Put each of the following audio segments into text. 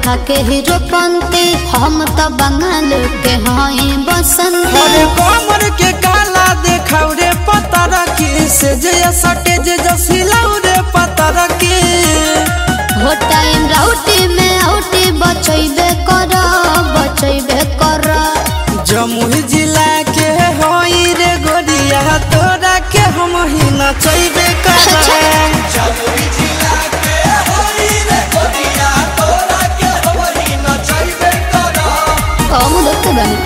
देखा के हीरो पंती हम तो बंगाल के हई बसंती। अरे कमर के काला देखाऊ रे पता रखी से जे सटे जे जसिलाऊ रे पता रखी। हो टाइम राउटी में आउटी बचैबे कर जमुई जिला के होई रे गोरिया तोरा के हम ही नचैबे कर। जमुई जिला के होई रे गोरिया तोरा के हम ही नचैबे कर। हम देखते बानी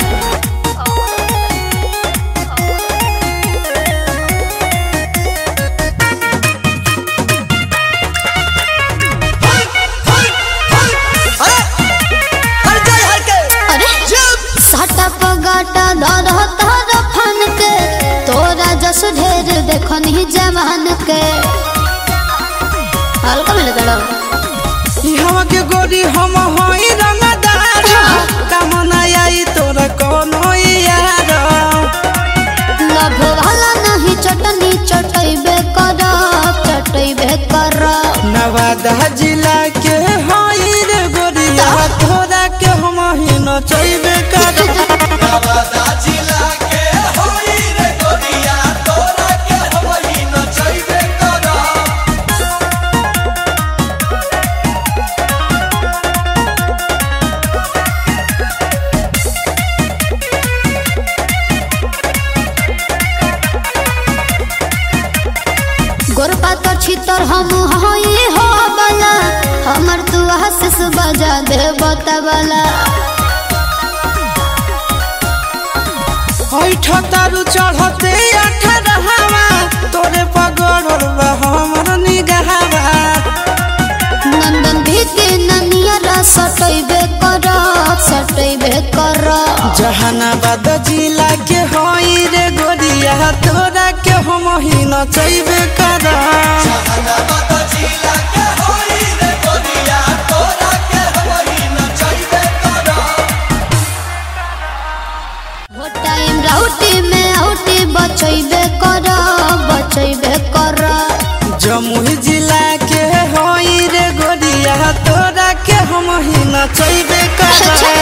ढेर देखो नहीं जवान के हल्का मिले दड़ो हम के गोरी हम होई रंगदार कामना आई तोरा कोनो यार। लभ वाला नहीं चटनी चटैबे कर नवादा जिला के होई रे गोरिया तोरा के हम ही नचैबे कर। नवादा जिला के होई रे गोरिया तोरा के हम ही नचैबे कर। गोरपा तो छितर हम हई हो बला हमर तू हंस बजा दे बतावला। ठतारू चढ़ते अठरहवा तोरे पगड़ल बा हमर निगहवा। नंदन भी के ननिया सटैबे कर जहानाबाद जिला के होई रे गोरिया तोरा के हम ही नचैबे कर। जहानाबाद जिला के होई रे गोरिया तोरा के हम ही नचैबे कर। हो टाइम राउटी में आउटी बचैबे कर जमुई जिला के होई रे गोरिया तोरा के हम ही नचैबे कर।